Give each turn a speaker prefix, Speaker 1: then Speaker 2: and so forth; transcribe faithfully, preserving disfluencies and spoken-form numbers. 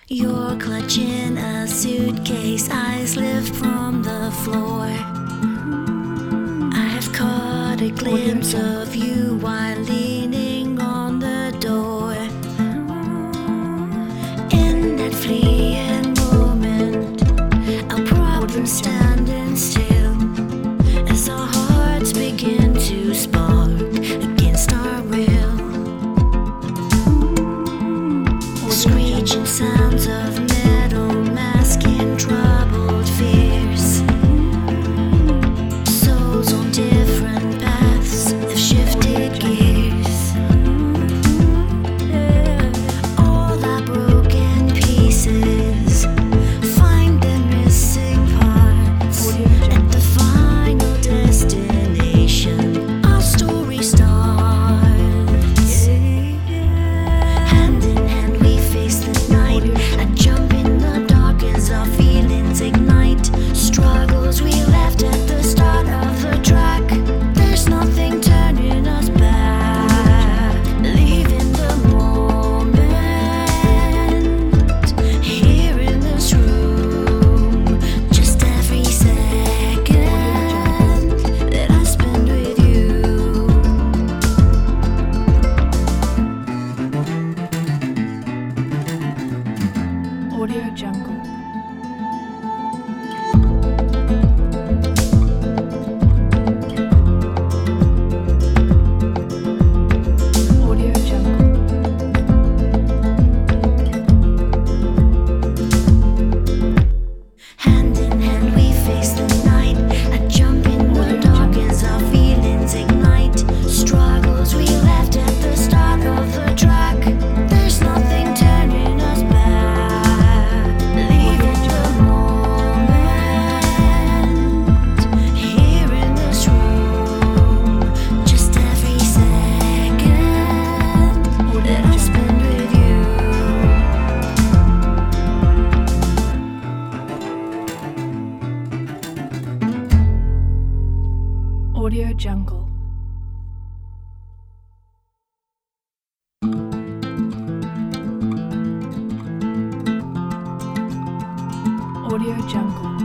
Speaker 1: You're clutching a suitcase, eyes lift from the floor. I have caught a glimpse of you while leaning on the door. In that fleeting moment, our problems standing still as our hearts begin to spark against our will. Screeching sounds of metal masking troubled fears. Souls on different paths have shifted gears. All our broken pieces find their missing parts at the final destination. Our story starts. Hand in hand we face the night. A jump in the dark as our feelings ignite. Struggles we left at the start of the track. There's nothing turning us back. Leaving the moment here in this room. Just every second that I spend with you.
Speaker 2: Audio Jungle. Audio Jungle.
Speaker 1: Hand in hand we face the night. A jump in the dark as our feelings ignite. Struggles we left at the start of the track. There's nothing turning us back. Leaving the moment here in this room. Just every second that I spend with you.
Speaker 2: Audio Jungle. Audio Jungle.